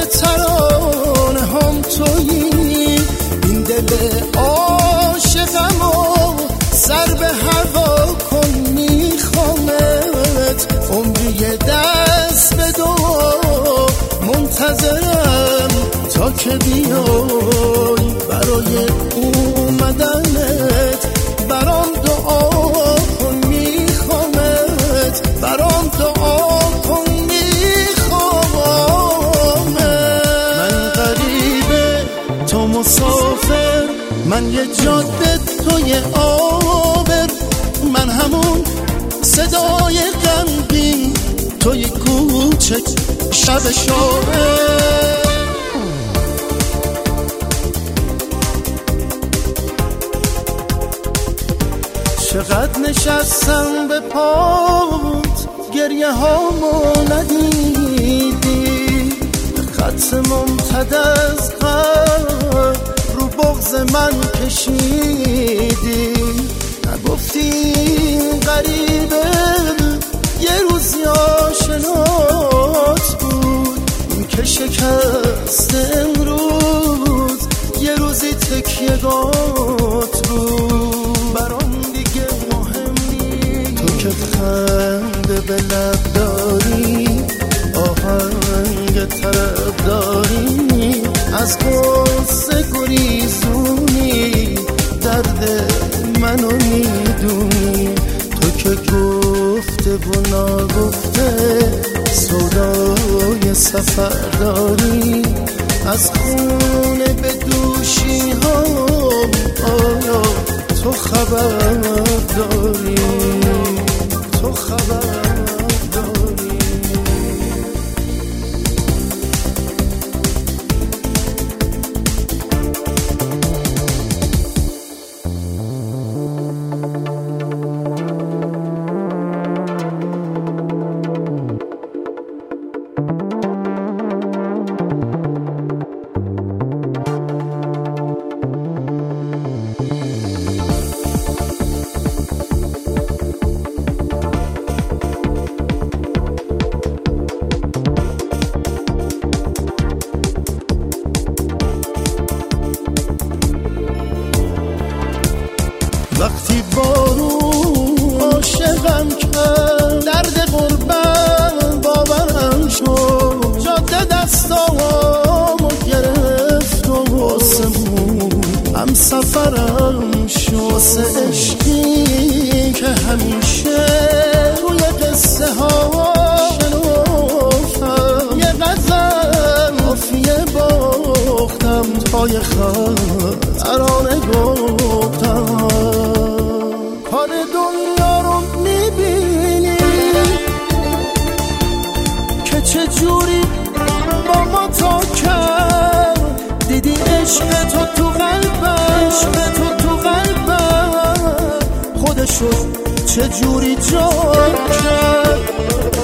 ترانه هم تویی، این دل عاشقمو سر به هوا کن میخوامت، عمری دست به دعا منتظرم تا که بیای برای اومدنت، برام دعا کن میخوامت، برام دعا کن میخوامت. من غریبه تو مسافر، من یه جاده توی آبر، من همون صدای غمگین توی کوچه شب شاعر. چقدر نشستم به پات گریه هامو ندیدی، خط ممتد از قلب رو بغض من کشیدی، نگفتی غریبه یه روزی آشنات بود، این که شکست امروز یه روزی تکیه‌گات بود. برام دیگه مهم نیست تو که خنده به لب داری، آهنگ طرب داری، از قصه گریزونی، درد منو میدونی، تو که گفته و نگفته سودای سفر داری، از خونه به دوشی ها آیا تو خبر داری، تو خبر داری. وقتی بارون عاشقم کرد، درد غربت باورم شد، جاده دستامو گرفت و آسمون هم سفرم شد، واسه عشقی که همیشه روی قصه ها شنفتم، یه غزل قافیه باختم، پای خط ترانه گفتم. کار دنیا رو میبینی که چجوری با ما تا کرد، دیدی عشق تو تو قلبم، عشق تو تو قلبم خودشو چجوری جا کرد.